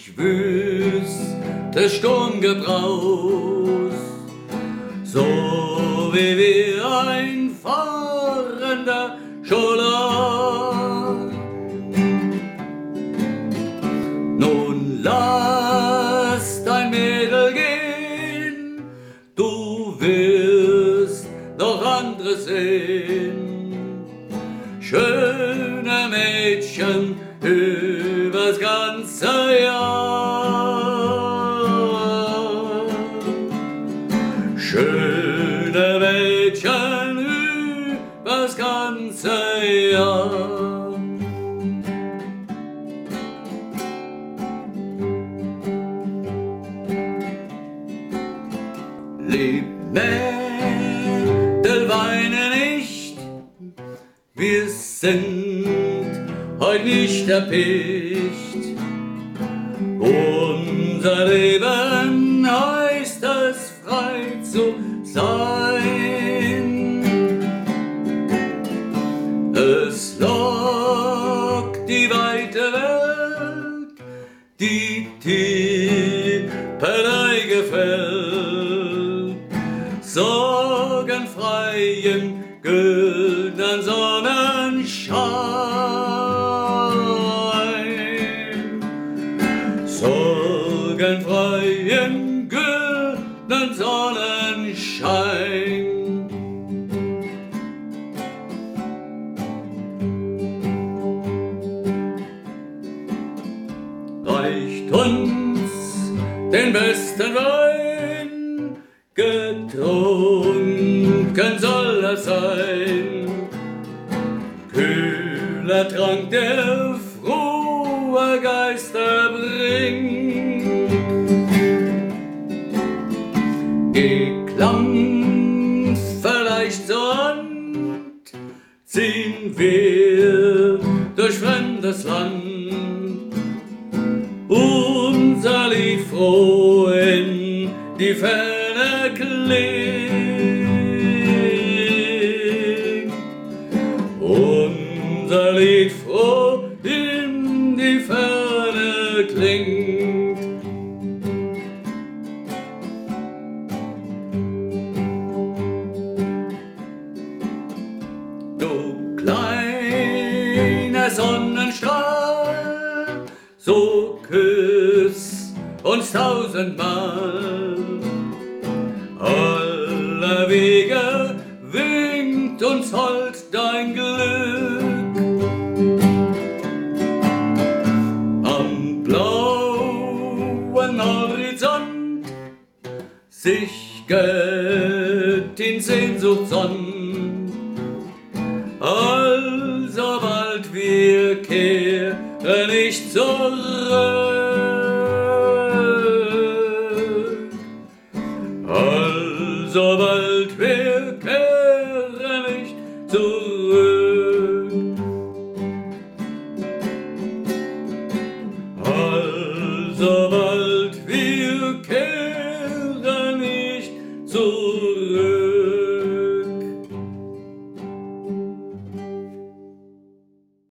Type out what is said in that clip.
durch wüste Sturmgebraus, so wie wir ein fahrender Scholar. Nun lass dein Mädel gehen, du wirst noch anderes sehen. Schöne Mädchen übers ganze Jahr. Schöne Mädchen übers ganze Jahr. Lieb Mädel, weine nicht, wir sind heut nicht erpicht. Unser Leben heißt es, frei zu sein. Es lockt die weite Welt, die Tippelei gefällt, sorgenfrei im güldenen Sonnenschein. Sorgenfrei im güldenen Sonnenschein. Reicht uns den besten Wein, getrunken soll er sein. Kühler Trank, der frohe Geister bringt. Geklammt vielleicht zur Hand, ziehen wir durch fremdes Land. Unser Lied froh in die Ferne klingt. Unser Lied froh in die Ferne klingt. Du kleiner Sonnenstrahl, so küss uns tausendmal. Aller Wege winkt uns hold dein Glück. Am blauen Horizont sich Göttins Sehnsucht sonnt. Alsobald wir kehren nicht zurück.